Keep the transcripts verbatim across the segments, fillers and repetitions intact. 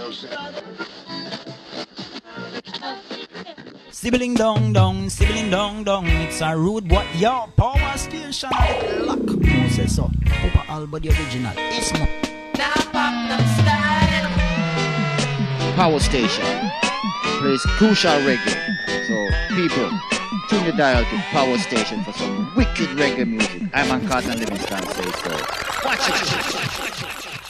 Sibling dong dong, sibling dong dong, it's a rude boy, yo, power station, lock, Moses, so, Papa Alba the original, it's mo. Power station plays crucial reggae, so people, tune the dial to Power Station for some wicked reggae music. I'm on Carlton Livingston, say so. Watch it!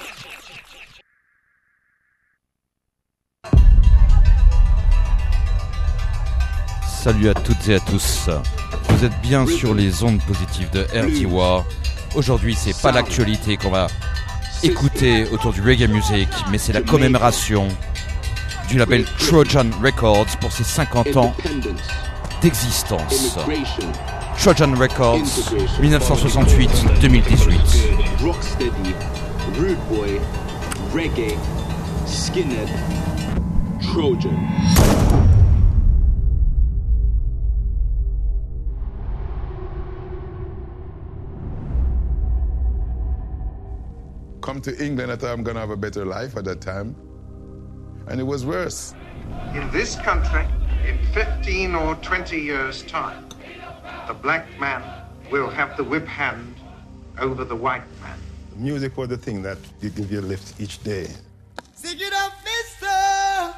Salut à toutes et à tous, vous êtes bien sur les ondes positives de R T W. Aujourd'hui c'est pas l'actualité qu'on va écouter autour du reggae music, mais c'est la commémoration du label Trojan Records pour ses cinquante ans d'existence. Trojan Records, dix-neuf cent soixante-huit à deux mille dix-huit. Rocksteady, Rude Boy, Reggae, Skinhead, Trojan. Come to England, I thought I'm gonna have a better life at that time, and it was worse. In this country, in fifteen or twenty years' time, the black man will have the whip hand over the white man. Music was the thing that you give you a lift each day. Sing it up, mister!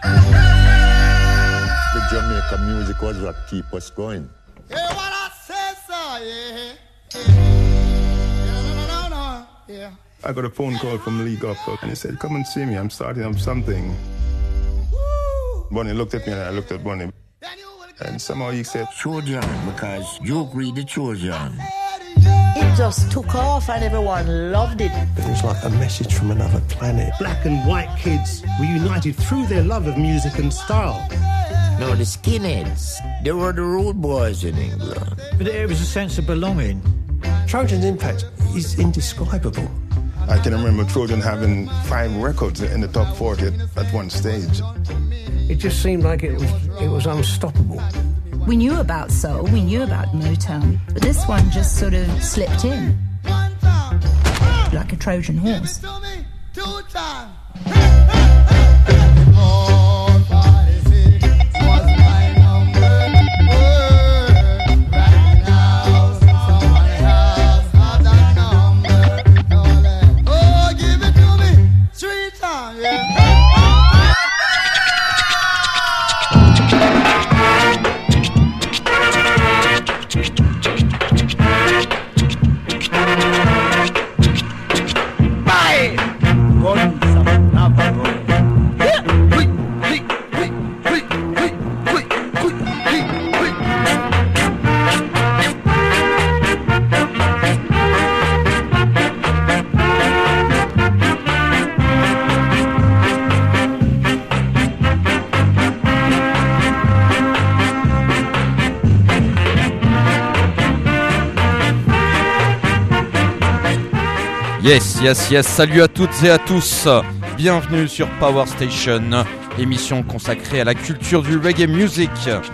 The Jamaica music was what keep us going. Yeah, what I say, so, yeah. Yeah, no, no, no, no, yeah. I got a phone call from Lee Gopko, and he said, come and see me, I'm starting up something. Woo! Bonnie looked at me, and I looked at Bonnie. And somehow he said, Trojan, because you agreed to Trojan. It just took off and everyone loved it. It was like a message from another planet. Black and white kids were united through their love of music and style. No, the skinheads, they were the rude boys in England. But it was a sense of belonging. Trojan's impact is indescribable. I can remember Trojan having five records in the top forty at one stage. It just seemed like it was it was unstoppable. We knew about soul, we knew about Motown, but this one just sort of slipped in like a Trojan horse. Yes, yes, yes, salut à toutes et à tous, bienvenue sur Power Station, émission consacrée à la culture du reggae music.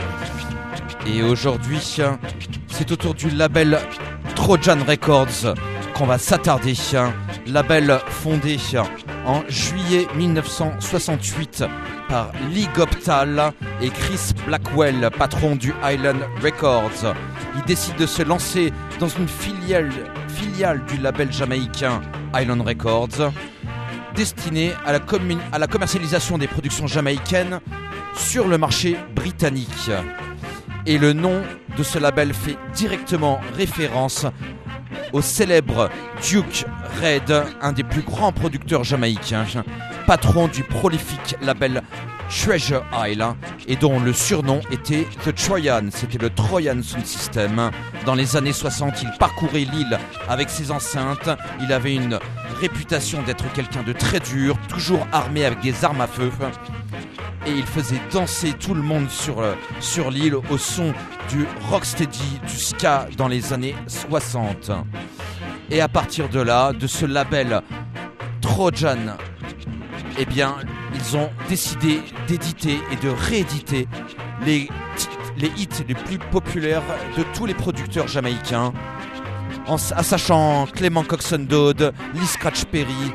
Et aujourd'hui, c'est autour du label Trojan Records qu'on va s'attarder, label fondé en juillet dix-neuf cent soixante-huit par Lee Goptal et Chris Blackwell, patron du Island Records. Ils décident de se lancer dans une filiale filiale du label jamaïcain Island Records, destinée à la, commun- à la commercialisation des productions jamaïcaines sur le marché britannique. Et le nom de ce label fait directement référence au célèbre Duke Reid, un des plus grands producteurs jamaïcains, patron du prolifique label Treasure Isle, et dont le surnom était The Trojan, c'était le Trojan Sound System. Dans les années soixante, il parcourait l'île avec ses enceintes, il avait une réputation d'être quelqu'un de très dur, toujours armé avec des armes à feu, et il faisait danser tout le monde sur, sur l'île au son du rocksteady, du ska dans les années soixante. Et à partir de là, de ce label Trojan, eh bien, ils ont décidé d'éditer et de rééditer les, les hits les plus populaires de tous les producteurs jamaïcains, en, en sachant Clement Coxon Dodd, Lee Scratch Perry,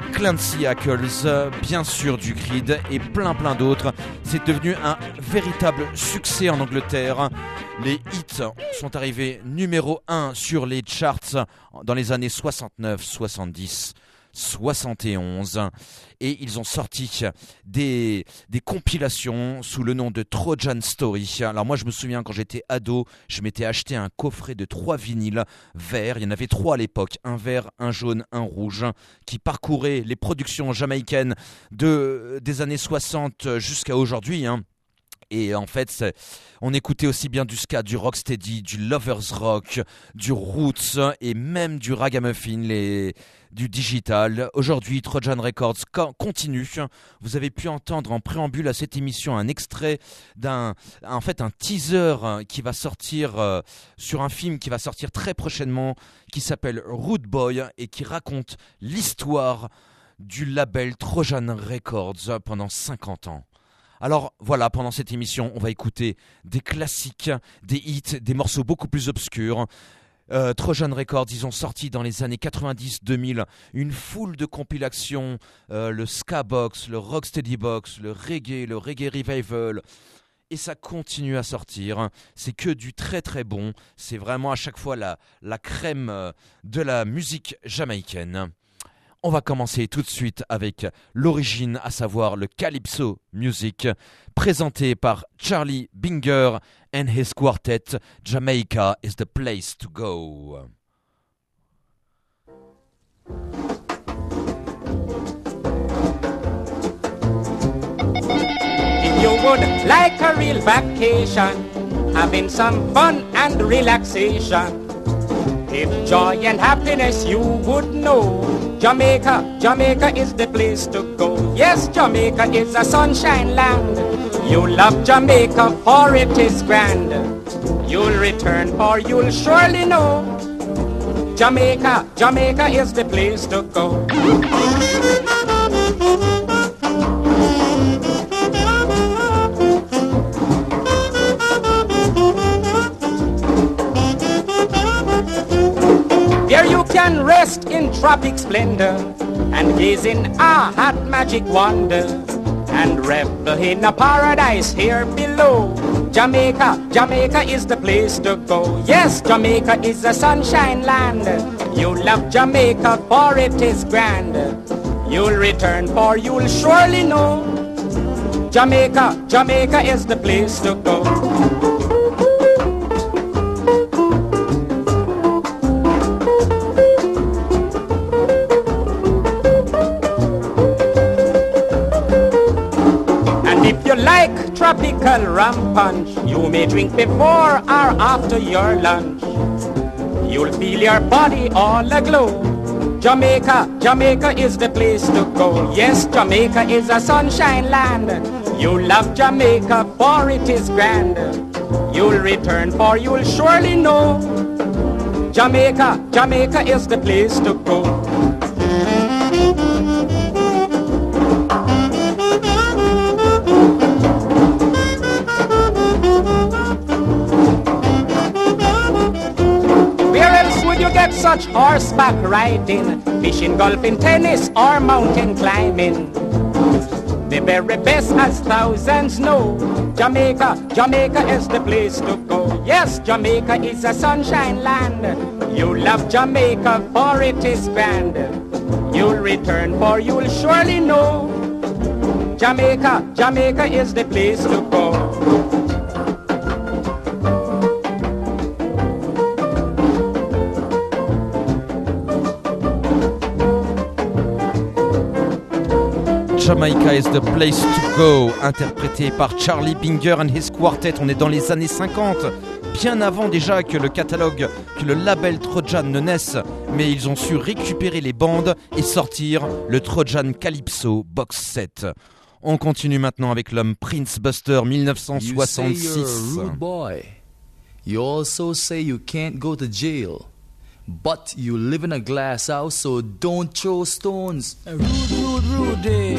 Clancy Ackles, bien sûr du Creed et plein plein d'autres. C'est devenu un véritable succès en Angleterre. Les hits sont arrivés numéro un sur les charts dans les années soixante-neuf, soixante-dix, soixante et onze. Et ils ont sorti des, des compilations sous le nom de Trojan Story. Alors moi je me souviens quand j'étais ado, je m'étais acheté un coffret de trois vinyles verts. Il y en avait trois à l'époque, un vert, un jaune, un rouge, qui parcouraient les productions jamaïcaines de, des années soixante jusqu'à aujourd'hui, hein. Et en fait, c'est, on écoutait aussi bien du ska, du rocksteady, du lovers rock, du roots et même du ragamuffin, les, du digital. Aujourd'hui, Trojan Records continue. Vous avez pu entendre en préambule à cette émission un extrait d'un, en fait, un teaser qui va sortir euh, sur un film qui va sortir très prochainement, qui s'appelle Rude Boy et qui raconte l'histoire du label Trojan Records pendant cinquante ans. Alors voilà, pendant cette émission, on va écouter des classiques, des hits, des morceaux beaucoup plus obscurs. Euh, Trojan Records, ils ont sorti dans les années quatre-vingt-dix deux mille une foule de compilations, euh, le ska box, le rocksteady box, le reggae, le reggae revival. Et ça continue à sortir. C'est que du très très bon. C'est vraiment à chaque fois la, la crème de la musique jamaïcaine. On va commencer tout de suite avec l'origine, à savoir le Calypso Music, présenté par Charlie Binger and his quartet. Jamaica is the place to go. If you would like a real vacation, having some fun and relaxation, if joy and happiness you would know, Jamaica, Jamaica is the place to go. Yes, Jamaica is a sunshine land. You love Jamaica for it is grand. You'll return for you'll surely know. Jamaica, Jamaica is the place to go. There you can rest in tropic splendor and gaze in awe at magic wonder and revel in a paradise here below. Jamaica, Jamaica is the place to go. Yes, Jamaica is a sunshine land. You love Jamaica for it is grand. You'll return for you'll surely know. Jamaica, Jamaica is the place to go. Like tropical rum punch, you may drink before or after your lunch. You'll feel your body all aglow. Jamaica, Jamaica is the place to go. Yes, Jamaica is a sunshine land. You love Jamaica for it is grand. You'll return for you'll surely know. Jamaica, Jamaica is the place to go. Get such horseback riding, fishing, golfing, tennis, or mountain climbing. The very best as thousands know. Jamaica, Jamaica is the place to go. Yes, Jamaica is a sunshine land. You love Jamaica for it is grand. You'll return for you'll surely know. Jamaica, Jamaica is the place to go. Jamaica is the place to go, interprété par Charlie Binger and his quartet. On est dans les années cinquante, bien avant déjà que le catalogue, que le label Trojan ne naisse, mais ils ont su récupérer les bandes et sortir le Trojan Calypso Box Set. On continue maintenant avec l'homme Prince Buster dix-neuf cent soixante-six. You say you're a rude boy. You also say you can't go to jail. But you live in a glass house, so don't throw stones. Rude, rude, rude, eh?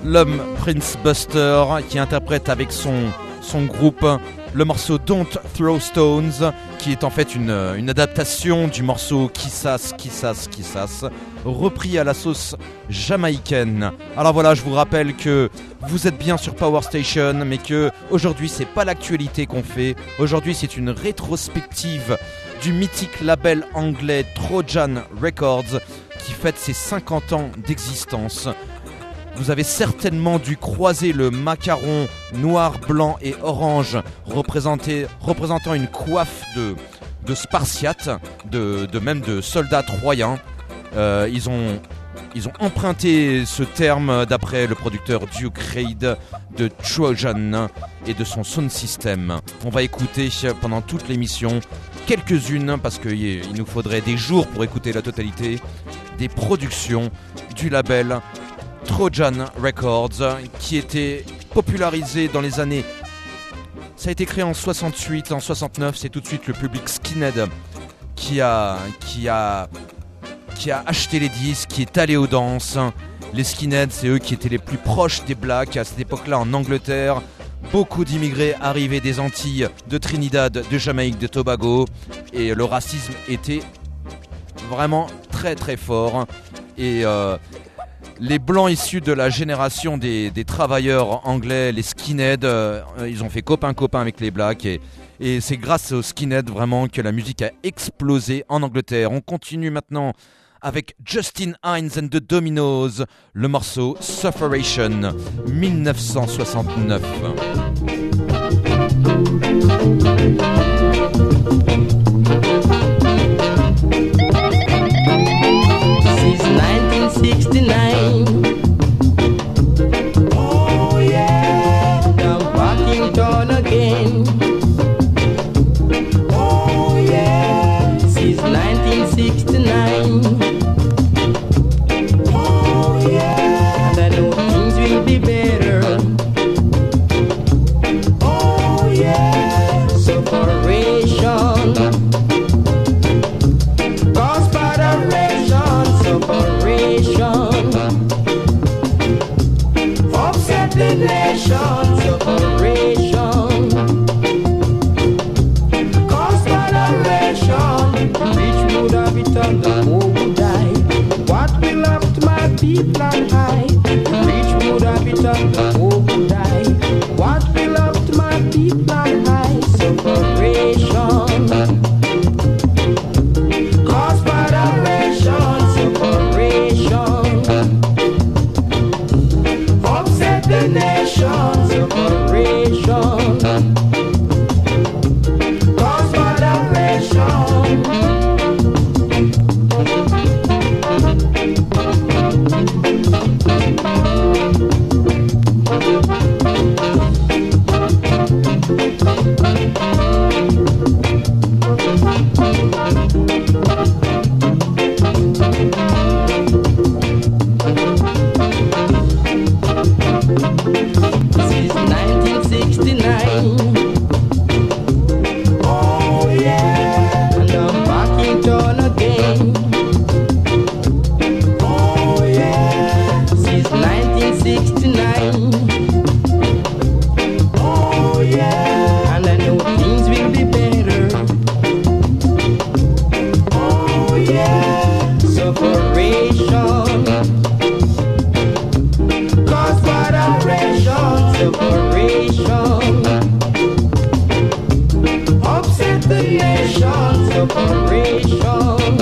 l'homme Prince Buster qui interprète avec son, son groupe le morceau Don't Throw Stones, qui est en fait une, une adaptation du morceau Kissas, Kissas, Kissas, repris à la sauce jamaïcaine. Alors voilà, je vous rappelle que vous êtes bien sur Power Station, mais que aujourd'hui c'est pas l'actualité qu'on fait. Aujourd'hui c'est une rétrospective du mythique label anglais Trojan Records qui fête ses cinquante ans d'existence. Vous avez certainement dû croiser le macaron noir, blanc et orange représentant une coiffe de, de spartiates, de, de même de soldats troyens. Euh, ils, ont, ils ont emprunté ce terme d'après le producteur Duke Reid de Trojan et de son sound system. On va écouter pendant toute l'émission quelques-unes, parce qu'il nous faudrait des jours pour écouter la totalité, des productions du label Trojan Records, qui était popularisé dans les années... Ça a été créé en soixante-huit, en soixante-neuf, c'est tout de suite le public skinhead qui a, qui a, qui a acheté les disques, qui est allé aux danses. Les skinheads, c'est eux qui étaient les plus proches des blacks à cette époque-là en Angleterre. Beaucoup d'immigrés arrivaient des Antilles, de Trinidad, de Jamaïque, de Tobago, et le racisme était vraiment très très fort. Et... Euh, Les blancs issus de la génération des, des travailleurs anglais, les skinheads, euh, ils ont fait copain-copain avec les blacks et, et c'est grâce aux skinheads vraiment que la musique a explosé en Angleterre. On continue maintenant avec Justin Hinds and the Dominoes, le morceau Sufferation, dix-neuf cent soixante-neuf. nineteen sixty-nine. Oh yeah, I'm Parkington again. Oh yeah, since nineteen sixty-nine. Oh yeah, and I know things will be better. Oh yeah, separation. Cause federation, separation. Upset the nation, separation. Cause federation. Rich would have it and the poor would die. What will happen to my people and I? Rich would have it and the poor would die. What will happen to my people and I? Separation. Cause federation, separation. Upset the nation, separation. Cause federation. Since nineteen sixty-nine. Oh yeah, and I'm Parkington again. Oh yeah, since nineteen sixty-nine. Oh yeah, and I know things will be better. Oh yeah, separation. Cause federation, separation. Upset the nation, separation.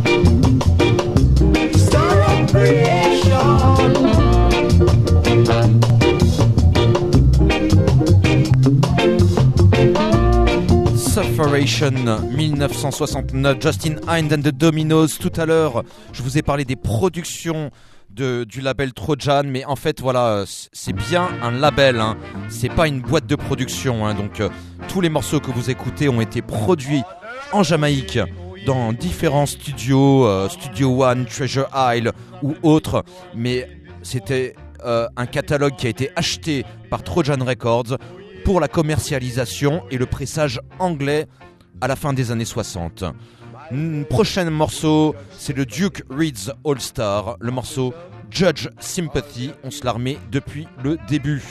Stir up creation. Sufferation, dix-neuf cent soixante-neuf, Justin Hinds and the Dominoes. Tout à l'heure, je vous ai parlé des productions De, du label Trojan, mais en fait voilà, c'est bien un label, hein. C'est pas une boîte de production, hein. Donc euh, tous les morceaux que vous écoutez ont été produits en Jamaïque dans différents studios, euh, Studio One, Treasure Isle ou autres, mais c'était euh, un catalogue qui a été acheté par Trojan Records pour la commercialisation et le pressage anglais à la fin des années soixante. Prochain morceau, c'est le Duke Reid's All Star, le morceau Judge Sympathy, on se la remet depuis le début.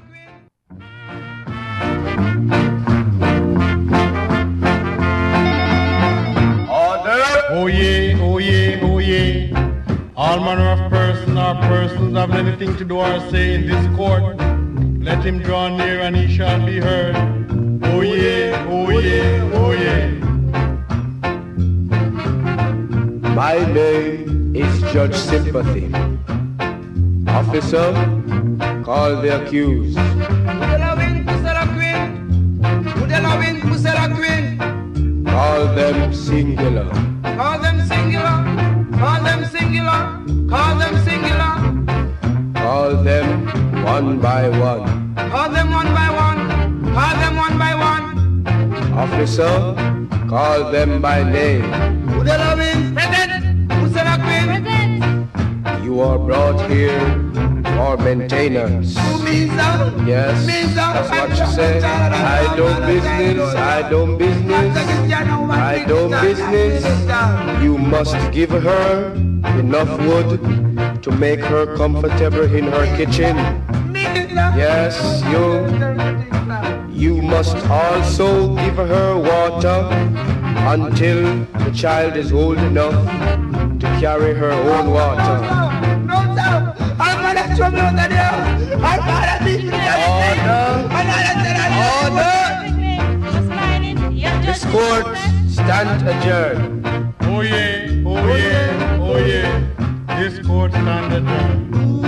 Oh yeah, oh yeah, oh yeah. All manner of persons or persons have anything to do or say in this court, let him draw near and he shall be heard. Oh yeah, oh yeah, oh yeah. My name is Judge Sympathy. Officer, call the accused. Call them singular. Call them singular. Call them singular. Call them singular. Call them one by one. Call them one by one. Call them one by one. Officer, call them by name. Present. Present. You are brought here for maintenance. Yes, that's what you say. I don't business, I don't business, I don't business. You must give her enough wood to make her comfortable in her kitchen. Yes, you. You must also give her water until the child is old enough to carry her own water. I'm gonna throw me under there. I'm gonna be Order. This court stands adjourned. Oh yeah, oh yeah, oh yeah. This court stands adjourned.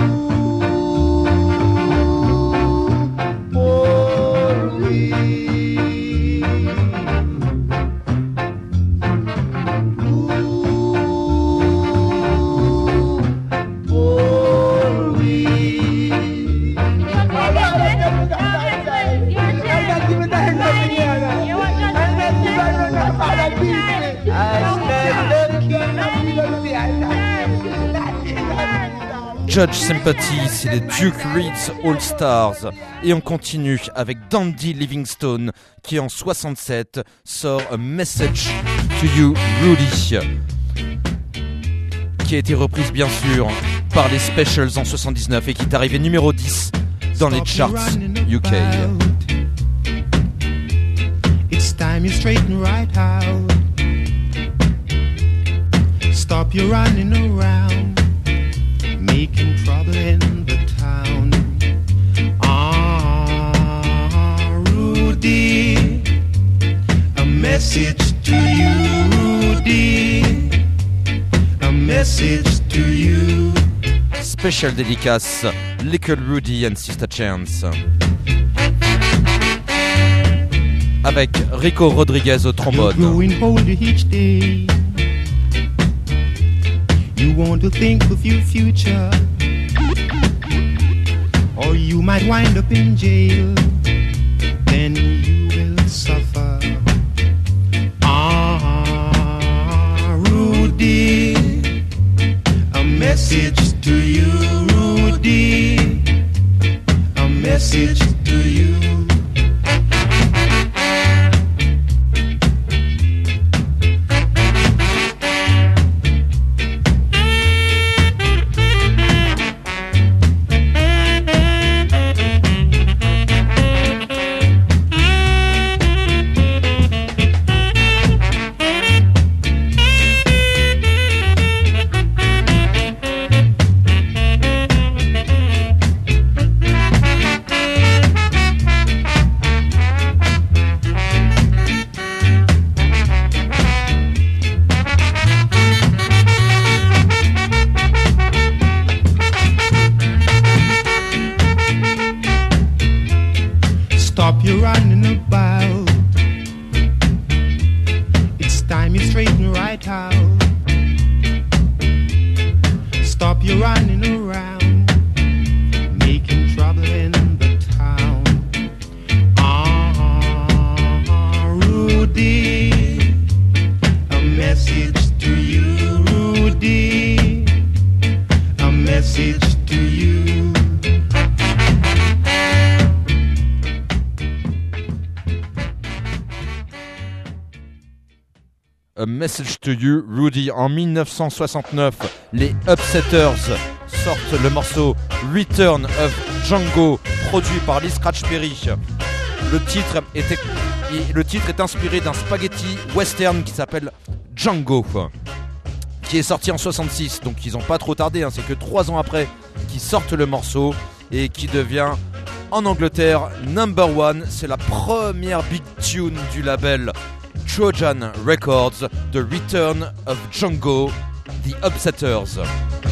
Judge Sympathy, c'est les Duke Reed's All Stars. Et on continue avec Dandy Livingstone qui en soixante-sept sort A Message to You Rudy, qui a été reprise bien sûr par les Specials en soixante-dix-neuf et qui est arrivé numéro dix dans les charts U K. It's time you straighten right out. Stop your running around, making trouble in the town. Ah, Rudy, a message to you, Rudy, a message to you. Special dédicace, Little Rudy and Sister Chance. Avec Rico Rodriguez au trombone. You want to think of your future, or you might wind up in jail, then you will suffer. Ah, Rudy, a message to you, Rudy, a message to you. Stop your running about. It's time you straighten right out. Stop your running around, making trouble in the town. Ah, Rudy, a message to you, Rudy, a message to you. A Message to You, Rudy. En mille neuf cent soixante-neuf, les Upsetters sortent le morceau Return of Django, produit par Lee Scratch Perry. Le titre, était, le titre est inspiré d'un spaghetti western qui s'appelle Django, qui est sorti en soixante-six, donc ils n'ont pas trop tardé, hein, c'est que trois ans après qu'ils sortent le morceau et qui devient en Angleterre number one. C'est la première big tune du label Trojan Records, The Return of Django, The Upsetters.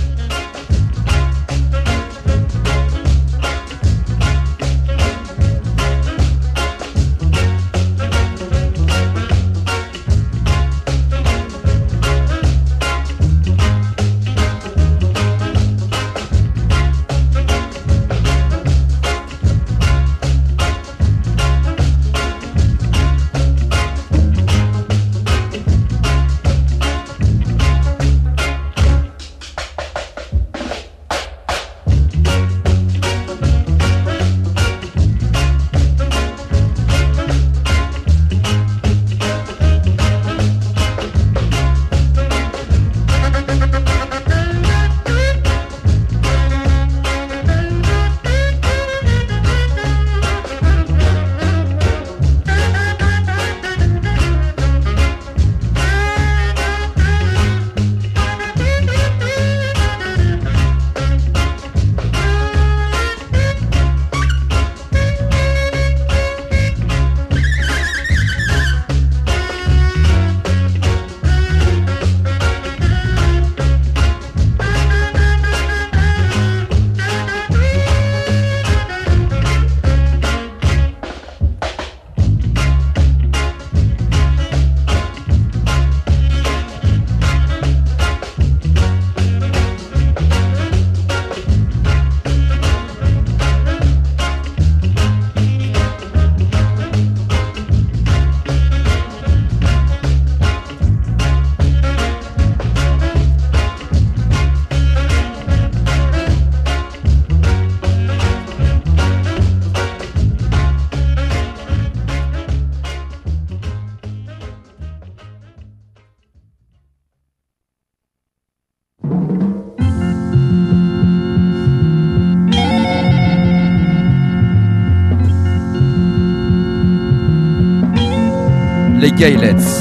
Les Gaylets.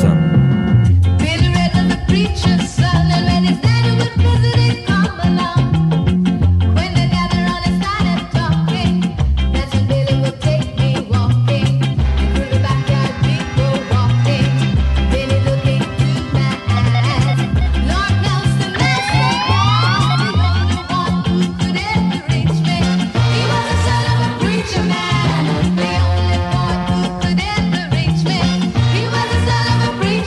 Preacher man, the only boy who could ever reach me. He was the son of a preacher.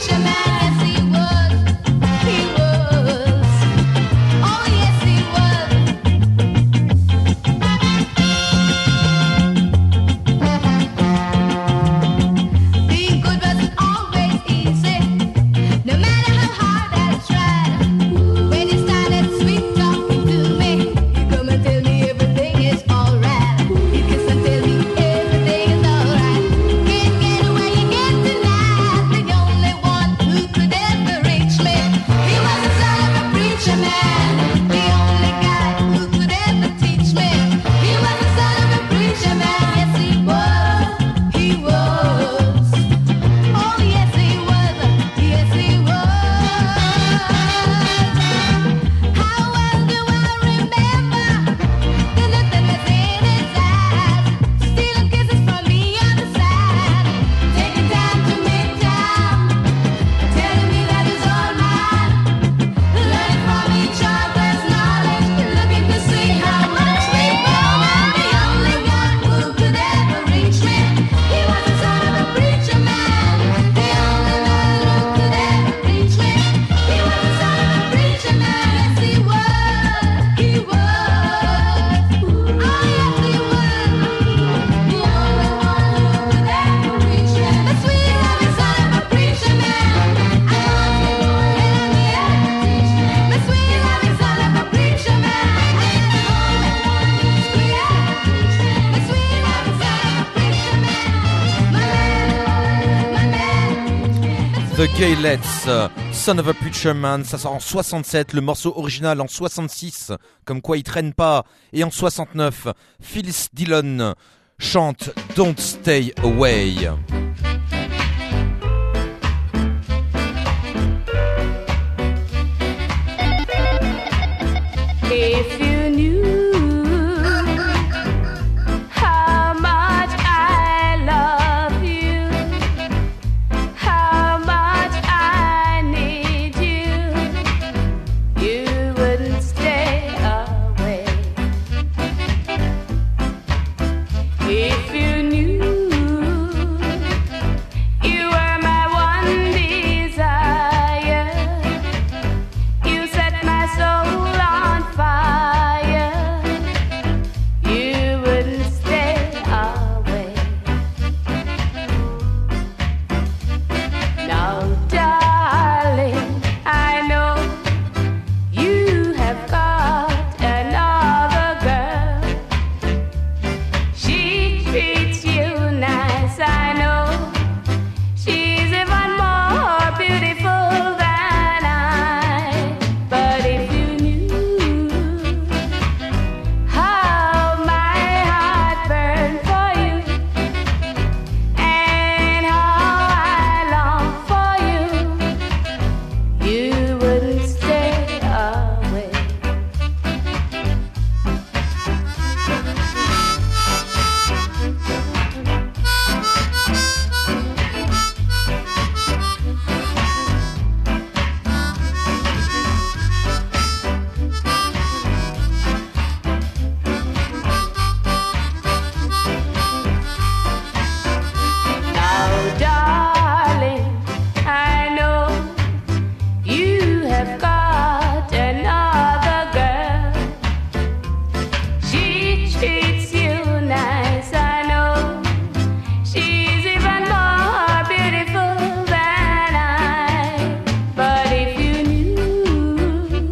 The Gaylets, Son of a Preacher Man, ça sort en soixante-sept, le morceau original en soixante-six, comme quoi il traîne pas, et en soixante-neuf, Phyllis Dillon chante Don't Stay Away. If you knew how much I love you, how much I need you, you wouldn't stay away. If you knew you were my one desire, you set my soul on fire, you wouldn't stay away. Now, darling, I know you have got another girl. She treats you nice, I know. She's even more beautiful than I. But if you knew how my heart burned for you and how I long for you, you wouldn't stay away. Now, darling, I know you have got another girl. She treats you nice, I know. She's even more beautiful than I. But if you knew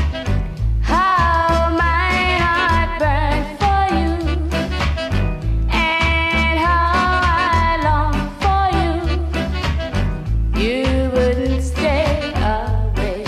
how my heart burned for you and how I long for you, you wouldn't stay away.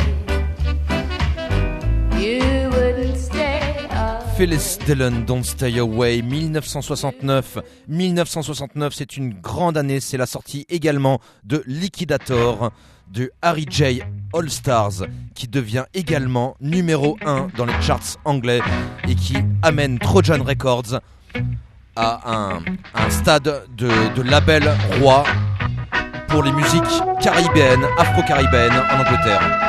You wouldn't stay away. Phyllis Dillon, Don't Stay Away, dix-neuf cent soixante-neuf. dix-neuf cent soixante-neuf, c'est une grande année, c'est la sortie également de Liquidator, de Harry J. All Stars, qui devient également numéro un dans les charts anglais et qui amène Trojan Records à un, un stade de, de label roi pour les musiques caribéennes, afro-caribéennes en Angleterre.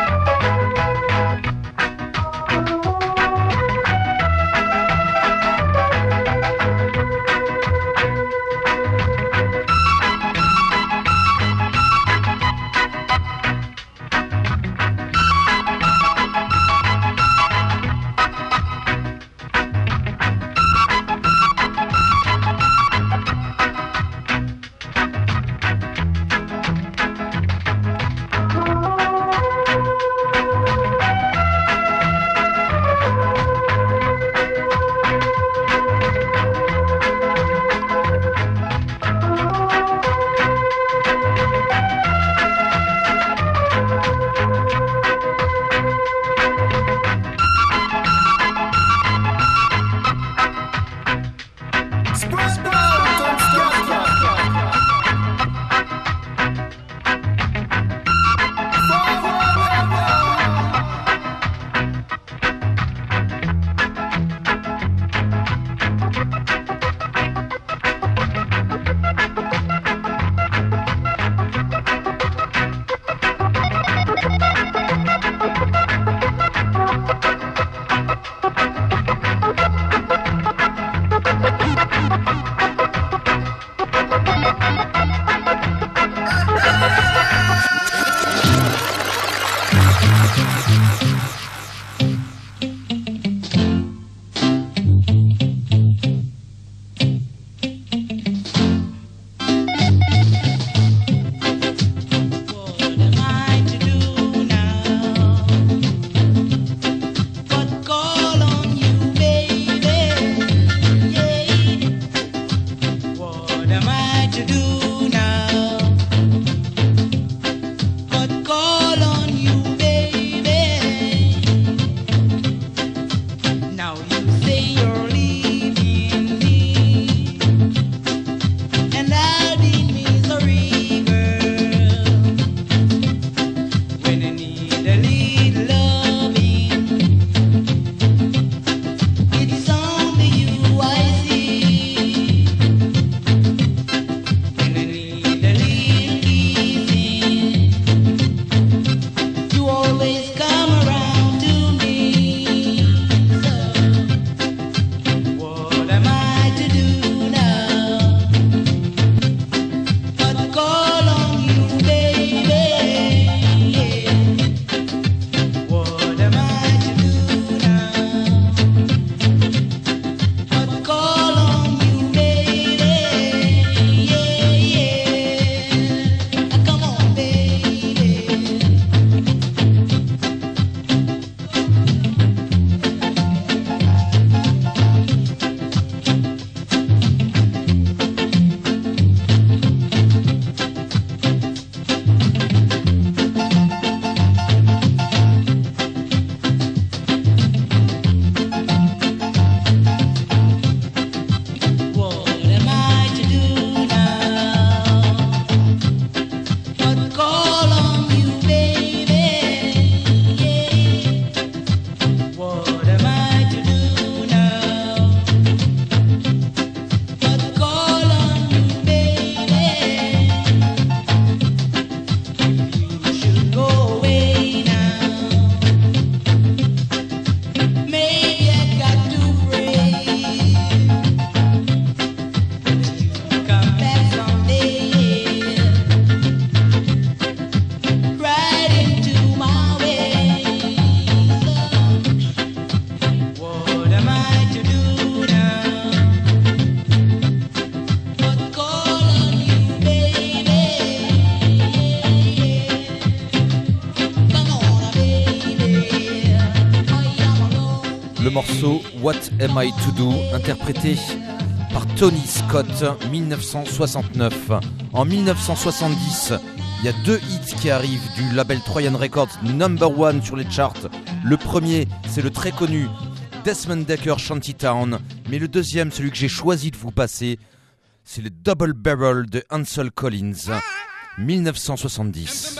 morceau What Am I To Do, interprété par Tony Scott, dix-neuf cent soixante-neuf. En dix-neuf cent soixante-dix, il y a deux hits qui arrivent du label Trojan Records, number one sur les charts. Le premier, c'est le très connu Desmond Dekker Shantytown, mais le deuxième, celui que j'ai choisi de vous passer, c'est le Double Barrel de Ansel Collins, dix-neuf cent soixante-dix.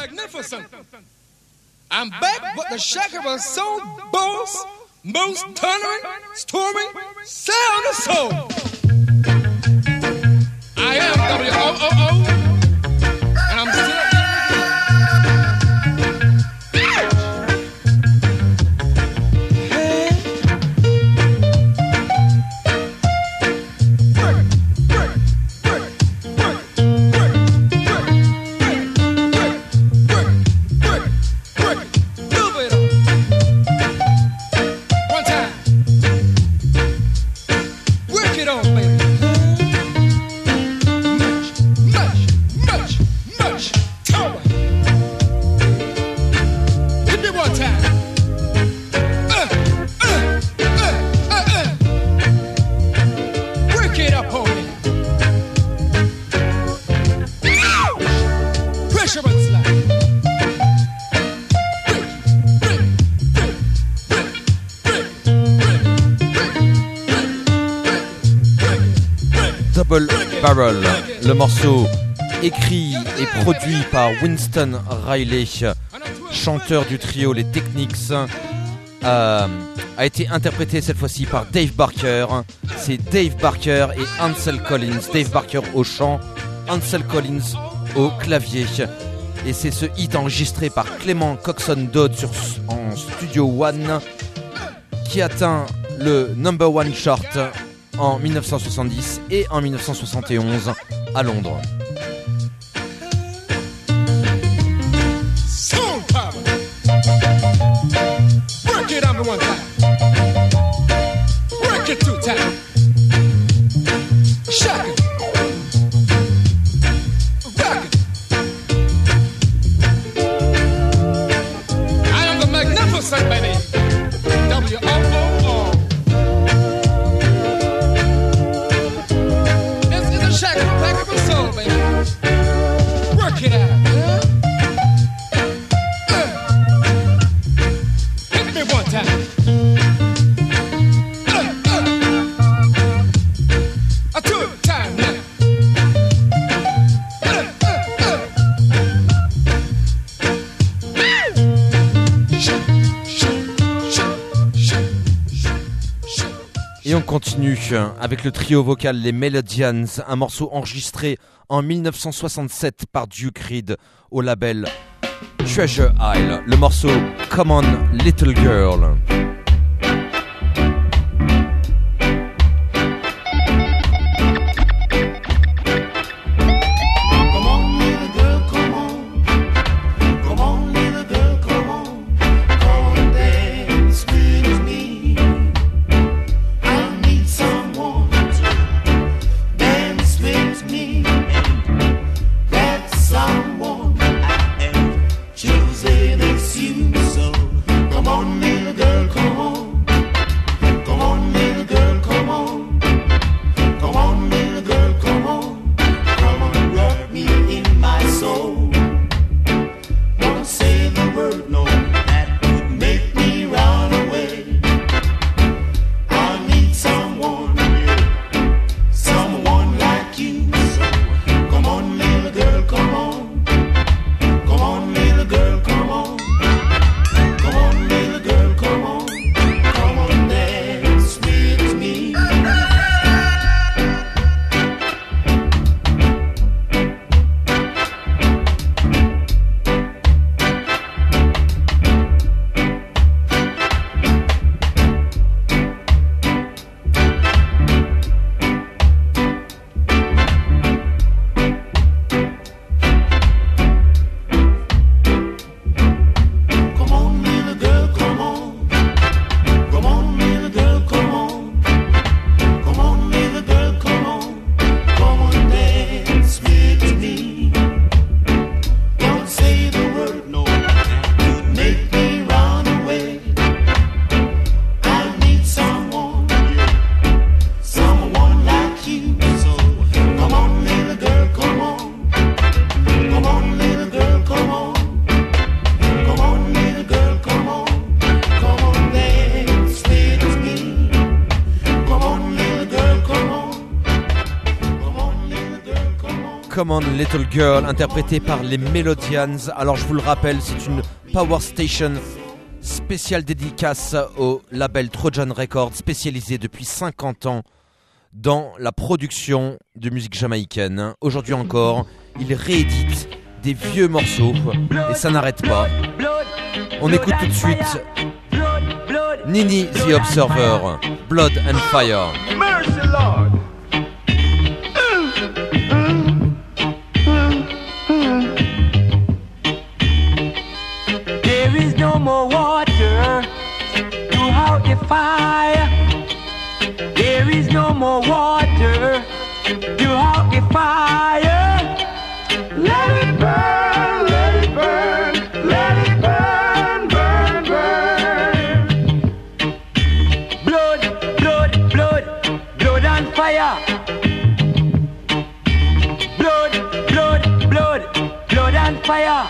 I'm back with the shaker of soul, boss, most thundering, storming, sound of soul. I am W O O O, and I'm still. Double Barrel, le morceau écrit et produit par Winston Riley, chanteur du trio Les Technics, euh, a été interprété cette fois-ci par Dave Barker. C'est Dave Barker et Ansel Collins. Dave Barker au chant, Ansel Collins au clavier. Et c'est ce hit enregistré par Clement Coxon Dodd sur, en Studio One qui atteint le number one chart en dix-neuf cent soixante-dix et en dix-neuf cent soixante et onze à Londres. Soul power. Work it on me one time. Work it two times. Shock it. Rock it. I am the magnificent baby. W O O O. Shack back up a soul, baby. Work it out, huh? Uh. Hit me one time. Uh, uh. A two time now. Uh, uh, uh. Et on continue avec le trio vocal Les Melodians, un morceau enregistré en dix-neuf cent soixante-sept par Duke Reed au label Treasure Isle. Le morceau Come On Little Girl. Choosing it's you, so come on, little girl, come on. Come On Little Girl, interprété par les Melodians. Alors je vous le rappelle, c'est une Power Station spéciale dédicace au label Trojan Records, spécialisé depuis cinquante ans dans la production de musique jamaïcaine. Aujourd'hui encore, il réédite des vieux morceaux et ça n'arrête pas. On écoute tout de suite Nini the Observer, Blood and Fire. Mercy, Lord. There is no more water to out the fire. There is no more water to out the fire. Let it burn, let it burn, let it burn, burn, burn. Blood, blood, blood, blood and fire. Blood, blood, blood, blood and fire.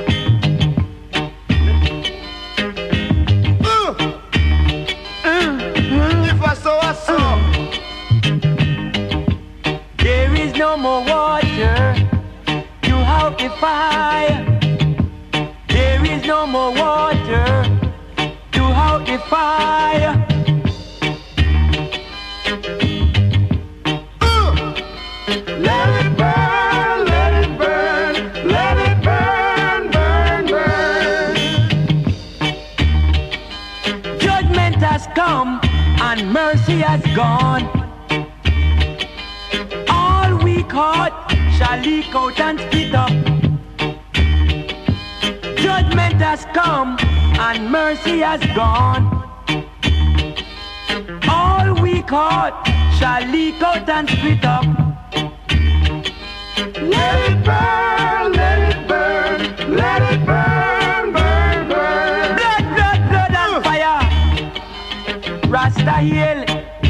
There is no more water to out the fire. There is no more water to out the fire. Uh. Let it burn, let it burn, let it burn, burn, burn. Judgment has come and mercy has gone. All we caught shall leak out and split up. Judgment has come and mercy has gone. All we caught shall leak out and split up. Let it burn, let it burn, let it burn, burn, burn. Blood, blood, blood and uh. fire. Rasta Hill.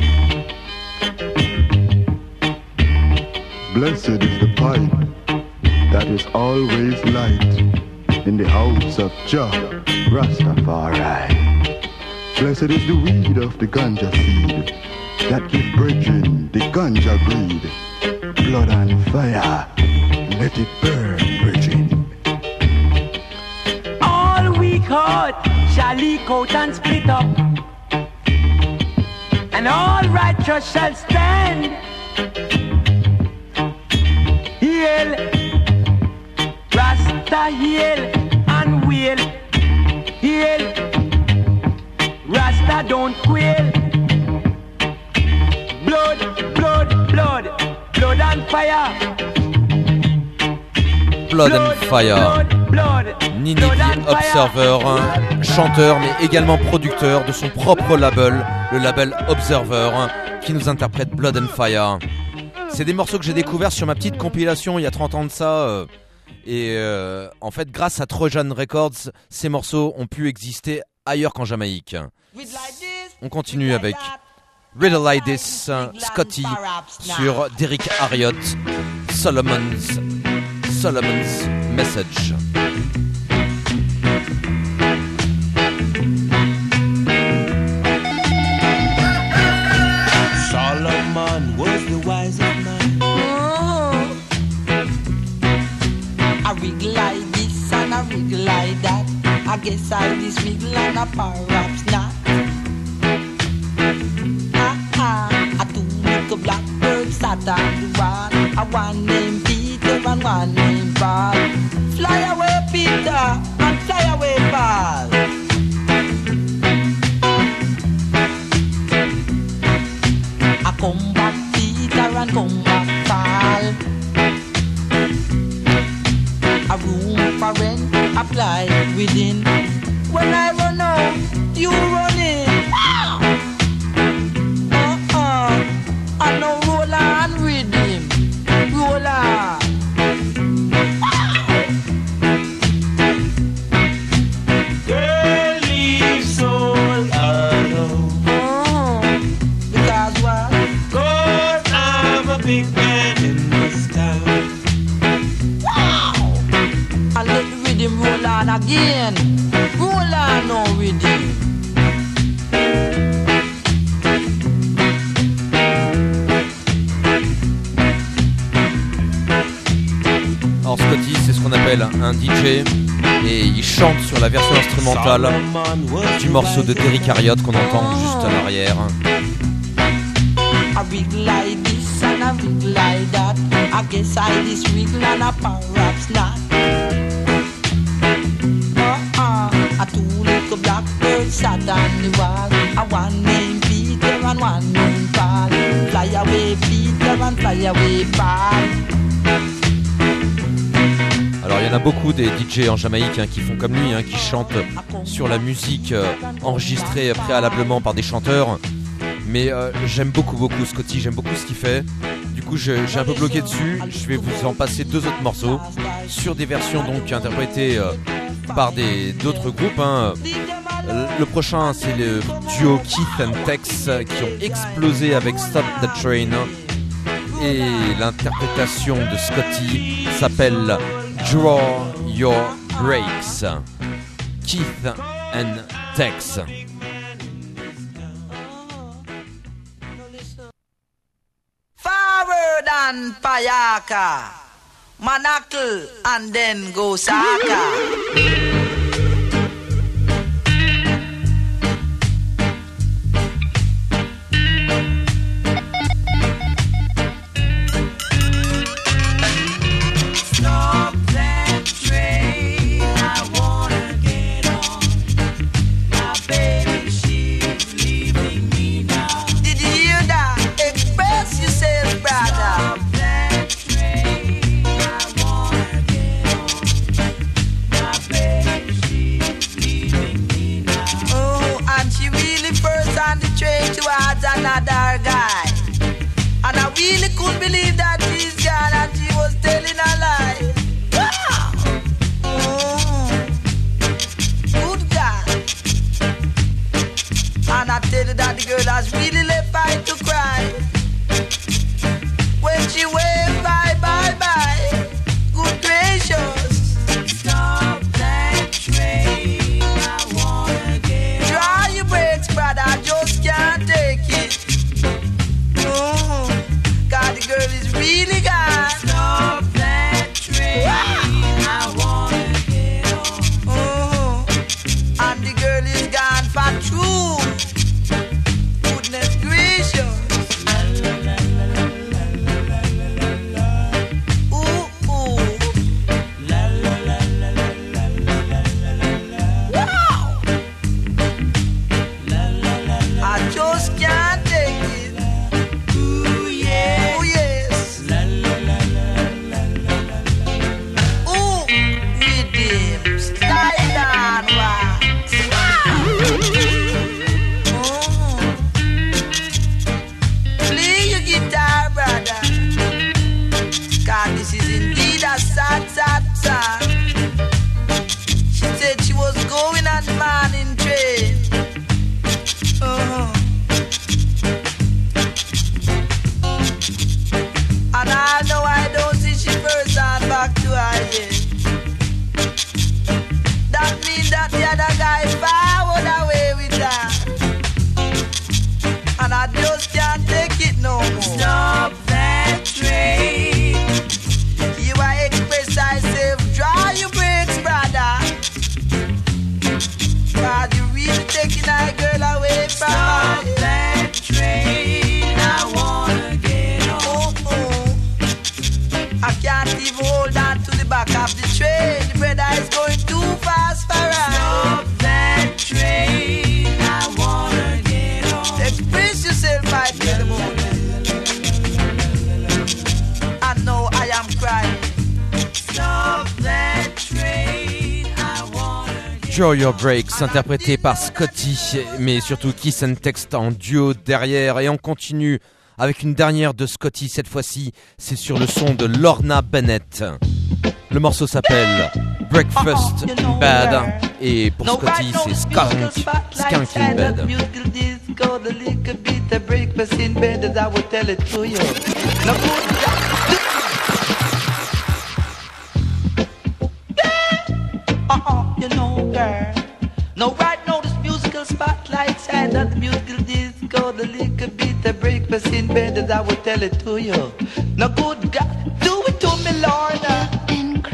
Blessed is the pipe that is always light in the house of Jah Rastafari. Blessed is the weed of the ganja seed that give brethren the ganja breed. Blood and fire, let it burn, brethren. All we caught shall leak out and split up, and all righteous shall stand. Heal, Rasta heal and wail. Heal, Rasta don't quail. Blood, blood, blood, blood and fire. Blood and Fire. Nini the Observer, un chanteur mais également producteur de son propre label, le label Observer, qui nous interprète Blood and Fire. C'est des morceaux que j'ai découverts sur ma petite compilation il y a trente ans de ça. Euh, et euh, en fait, grâce à Trojan Records, ces morceaux ont pu exister ailleurs qu'en Jamaïque. On continue avec Riddle Like This, Scotty sur Derrick Harriott, Solomon's, Solomon's Message. Solomon was the wisest man. Oh. I wriggle like this and I wriggle like that. I guess I this wriggle and I perhaps not. Ah ah, I two little blackbirds sat on the wall. A one named Peter and one named Paul. Fly away Peter and fly away Paul. I come back Peter and come back Paul. A room for rent, apply within. When I run out, you run in. Uh-uh, I know roller and rhythm. Roller. Girl, leave soul alone. Oh, because what? 'Cause I'm a big man in this town. Wow! And let the rhythm roll on again. Roll on no rhythm. Alors Scotty, c'est ce qu'on appelle un D J et il chante sur la version instrumentale du morceau de Derrick Harriott qu'on entend juste à l'arrière. I wiggle like this and I wiggle like that. I guess I this wiggle and a perhaps not. Uh-uh, a two little blackbirds sat on the wall. A one named Peter and one named Paul. Fly away Peter and fly away Paul. Alors il y en a beaucoup des D J en Jamaïque hein, qui font comme lui, hein, qui chantent sur la musique euh, enregistrée préalablement par des chanteurs. Mais euh, j'aime beaucoup beaucoup Scotty, j'aime beaucoup ce qu'il fait. Du coup je, j'ai un peu bloqué dessus. Je vais vous en passer deux autres morceaux sur des versions donc interprétées euh, par des, d'autres groupes. Hein. Le prochain c'est le duo Keith and Tex qui ont explosé avec Stop the Train. Et l'interprétation de Scotty s'appelle Draw Your Breaks. Keith and Tex. Forward and Payaka, Manakal and then go Saka. Another guy, and I really couldn't believe that she's gone and she was telling a lie. Wow. Oh. Good God. And I tell you that the girl has really left fight to cry when she waved bye bye bye. Good gracious. Stop that train, I wanna get. Draw your brakes, brother, I just can't take it. God, the girl is really gone. Stop that train, I wanna get on. Oh, and the girl is gone for true. Goodness gracious. Ooh, ooh. Wow. I just can't take it. Ooh, yeah. Ooh, yes. Ooh, rhythm, slide on wax. Oh. Play your guitar, brother. God, this is indeed a sad, sad song. She said she was going on the morning train. Oh. And I know I don't see she first and back to her yet. That means that the other guy forward away with her. And I just can't take it no more. Stop that train. You are express yourself, draw your brakes, brother. God, you really taking that girl away from her. Stop that train, I wanna get on. Oh, oh. I can't even hold on to the back of the train. The brother is going too fast for us. Stop that train, I wanna get on. Express yourself, my dear woman. I know I am crying. Stop that train, I wanna get on. Draw Your Breaks, interprété par Scotty, mais surtout Keith and Tex en duo derrière. Et on continue avec une dernière de Scotty, cette fois-ci, c'est sur le son de Lorna Bennett. Le morceau s'appelle Breakfast in Bed, et pour Scotty, c'est Skunk, Skunk in Bed. Go the liquor beat the breakfast in bed as I would tell it to you. Now uh-uh, you know, girl. No, right now this musical spotlight shine on the musical disco, the liquor beat the breakfast in bed as I would tell it to you. Now good God, do it to me, Lorna.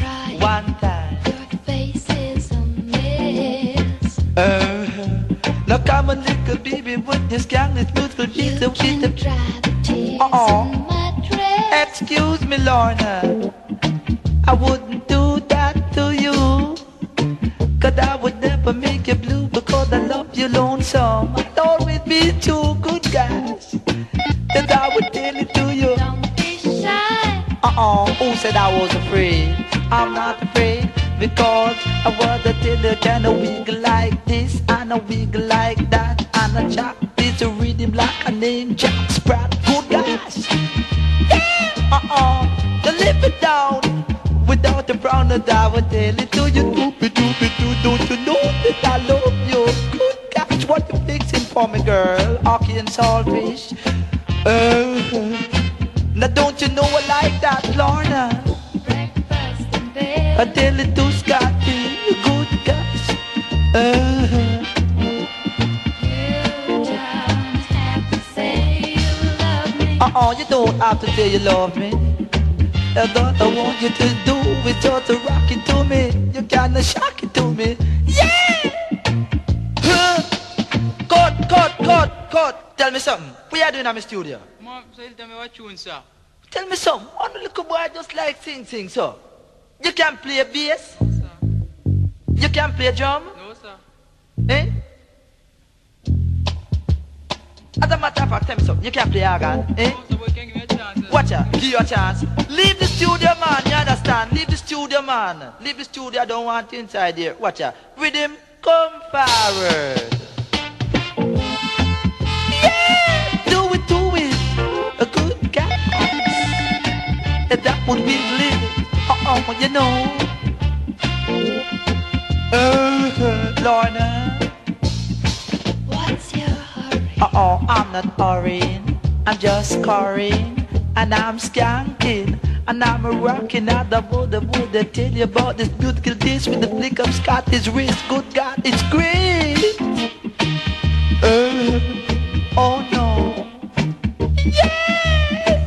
a little baby with this gang is beautiful. She's a, she's a, uh-uh. Excuse me, Lorna, I wouldn't do that to you. Cause I would never make you blue because I love you lonesome. I'd always be two good guys that I would tell it to you. Don't be shy. Uh-uh, who said I was afraid? I'm not afraid because I was a tell kind of wiggle like this and a wiggle like that and a chop this a rhythm like a name Jack Sprat. Good guys. Yeah. Uh-uh, to live it down without the brown that I would tell it to you. Doopy doopy doo, don't you know that I love you? Good guys, what you fixing for me, girl? Hockey and saltfish. Uh, now don't you know I like that, Lorna? Breakfast in bed. I tell it to Scotty, you good guys. Uh, You don't have to say you love me. uh-uh, you don't have to say you love me. All I want you to do is just rock it to me. You kinda shock it to me. Yeah! Huh. Cut, cut, cut, cut. Tell me something. What you doing in my studio? Mom, so you tell me what tune, sir? Tell me something. One little boy just like sing, sing, so. You can play bass? No, sir. You can play drum? No, sir. Eh? As a matter of fact, tell me something. You can play organ, eh? No, sir, boy, can give me a chance. Sir. Watch out, give you a chance. Leave the studio, man, you understand? Leave the studio, man. Leave the studio, I don't want you inside here. Watch out. Rhythm, come forward. Yeah! Do it, do it. A good guy. And that would be living. Uh-oh, you know. Uh, Lorna. What's your hurry? Uh-oh, I'm not hurrying. I'm just scoring. And I'm skanking. And I'm a rocking out the wood. I would tell you about this beautiful dish with the flick of Scottish wrist. Good God, it's great. Uh, oh no. Yes!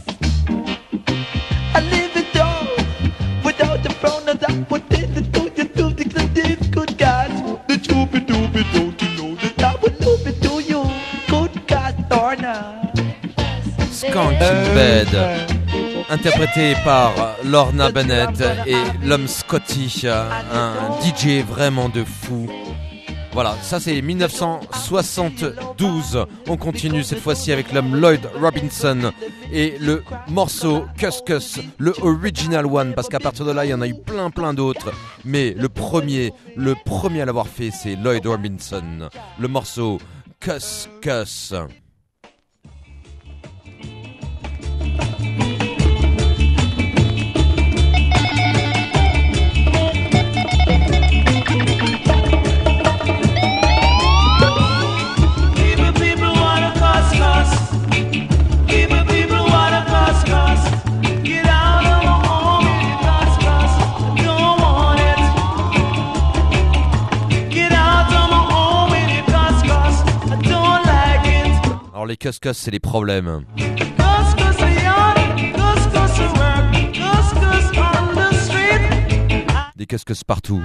I live it down without the frown of that. What did it do? You do the this good God. The doobie doobie don't you know that I would love it to you. Good God, Lorna. Skank in Bed, interprété par Lorna Bennett et l'homme Scotty, un D J vraiment de fou. Voilà, ça c'est dix-neuf cent soixante-douze. On continue cette fois-ci avec l'homme Lloyd Robinson et le morceau Cuss Cuss, le original one, parce qu'à partir de là il y en a eu plein plein d'autres, mais le premier, le premier à l'avoir fait c'est Lloyd Robinson. Le morceau Cuss Cuss. Alors les cuss-cuss, c'est les problèmes. Des cuss-cuss partout.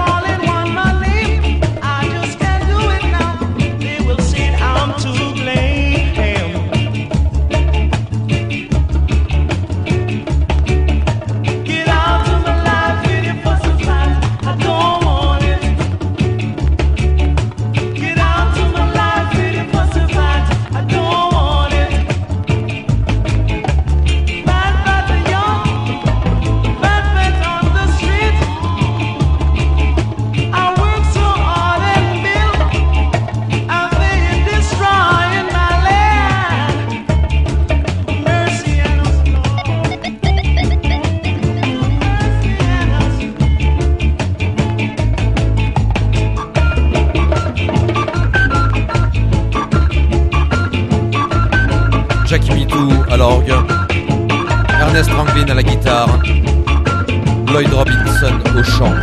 Jackie Mitou à l'orgue, Ernest Ranglin à la guitare, Lloyd Robinson au chant.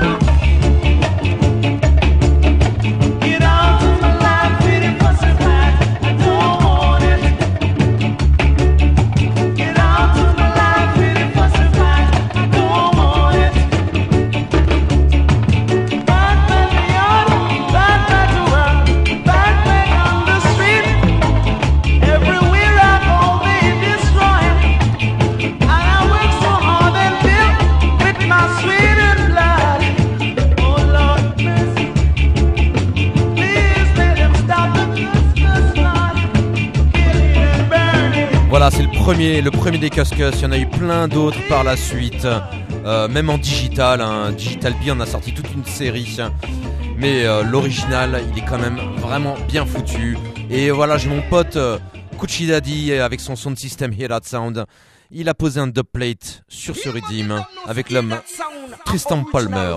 voilà, c'est le premier, le premier des Cuscus. Il y en a eu plein d'autres par la suite, euh, même en digital. Hein. Digital B en a sorti toute une série. Mais euh, l'original, il est quand même vraiment bien foutu. Et voilà, j'ai mon pote euh, Coochie Daddy avec son sound system Hear That Sound. Il a posé un dubplate sur ce rythme avec l'homme Tristan Palmer.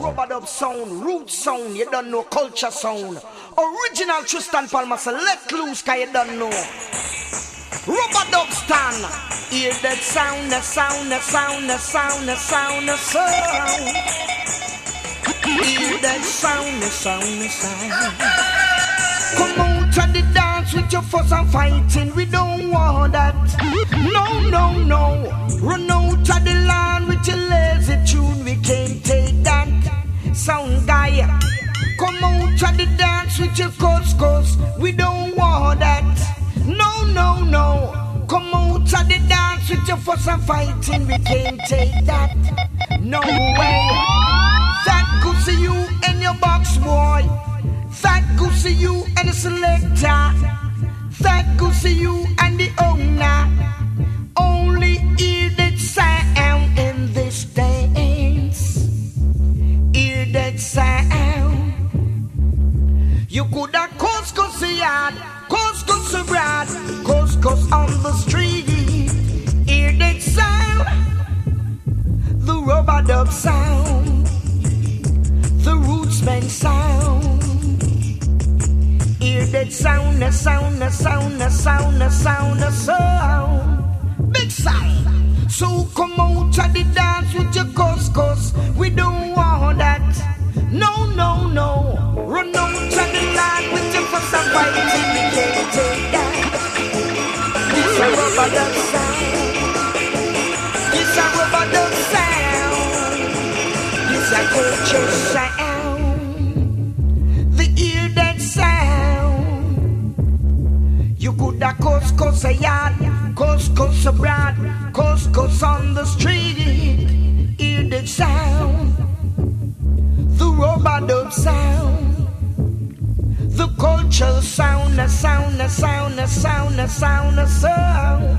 Original Tristan Palmer, so let loose, cause you don't know. Rubber dub stand. Hear that sound, the sound, the sound, the sound, the sound, the sound. Hear that sound, the sound, the sound. Come out to the dance with your fuss and fighting. We don't want that. No, no, no. Run out to the land with your lazy tune. We can't take that. Sound guy. Come out to the dance with your couscous. We don't want that. No, no, no. Come out to the dance with your fuss and fighting. We can't take that. No way. That could see you in your box, boy. That could see you and the selector. That could see you and the owner. Only hear that sound in this dance. Hear that sound. You could have couscous yard, couscous abroad, couscous on the street. Hear that sound. The rubber dub sound. The rootsman sound. Hear that sound, the sound, the sound, the sound, the sound, the sound. Big sound. So come out to the dance with your couscous. We don't want that. No, no, no. Run out to the land with your fuss and fighting. We can't take that. It's a rubber dub sound. It's a rubber dub sound. It's a culture sound. You could have couscous a yard, couscous abroad, couscous on the street. Hear that sound, the rubber dub sound, the culture sound, the sound, the sound, the sound, the sound, the sound.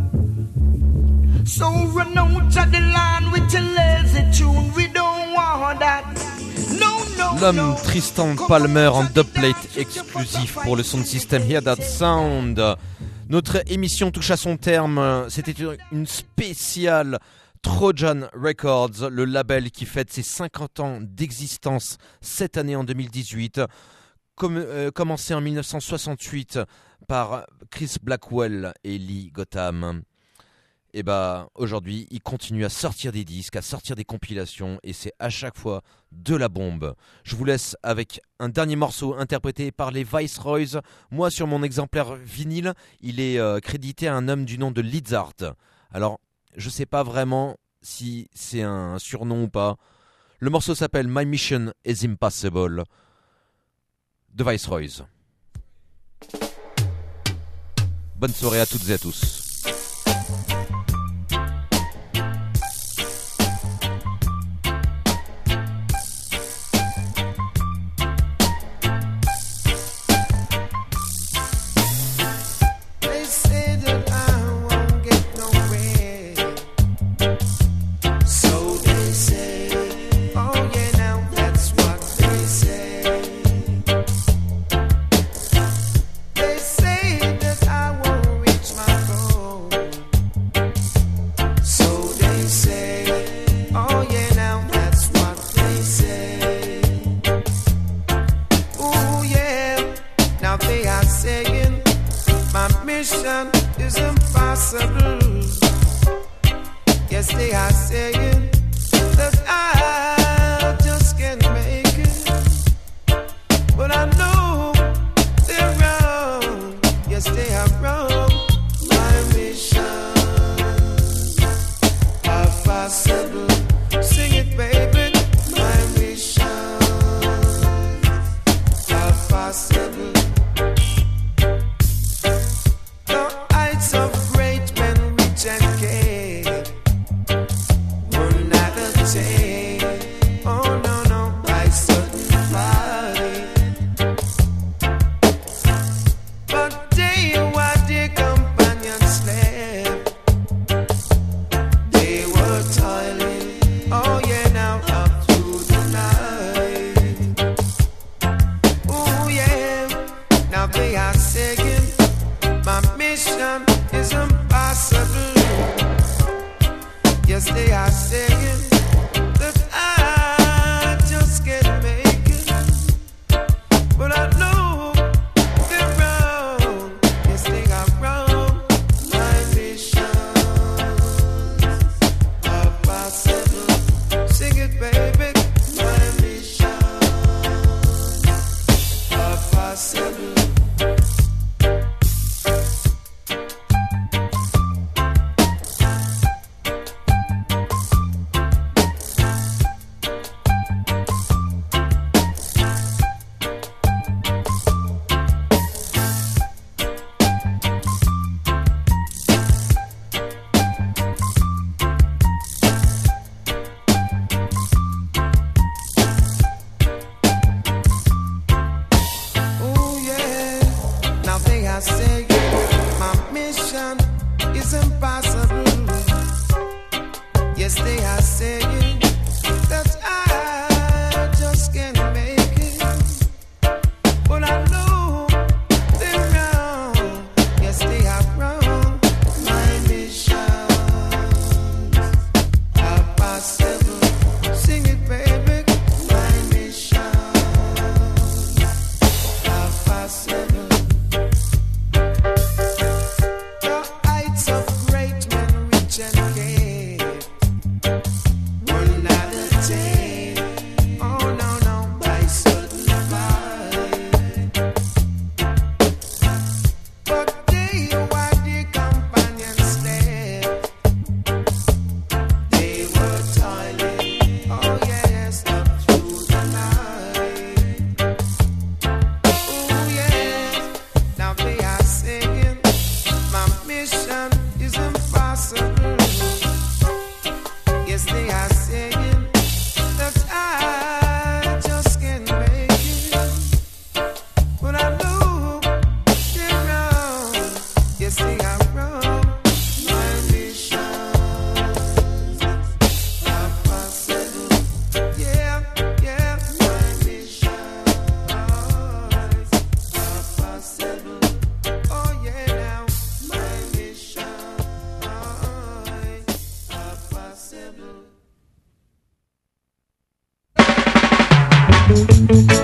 So run out to the land with your lazy tune. We don't want that. L'homme Tristan Palmer en dubplate exclusif pour le sound system Hear That Sound. Notre émission touche à son terme. C'était une spéciale Trojan Records, le label qui fête ses cinquante ans d'existence cette année en deux mille dix-huit. Com- euh, commencé en dix-neuf cent soixante-huit par Chris Blackwell et Lee Gotham. Et bah aujourd'hui, il continue à sortir des disques, à sortir des compilations, et c'est à chaque fois de la bombe. Je vous laisse avec un dernier morceau interprété par les Viceroys. Moi, sur mon exemplaire vinyle, il est euh, crédité à un homme du nom de Lizard. Alors, je sais pas vraiment si c'est un surnom ou pas. Le morceau s'appelle My Mission is Impossible de Viceroys. Bonne soirée à toutes et à tous. But day you are dear companion slave. saying that I just can't make it. When I look around, you see I'm wrong. My missions are possible. Yeah, yeah, my missions are possible. Oh yeah, now my missions are possible.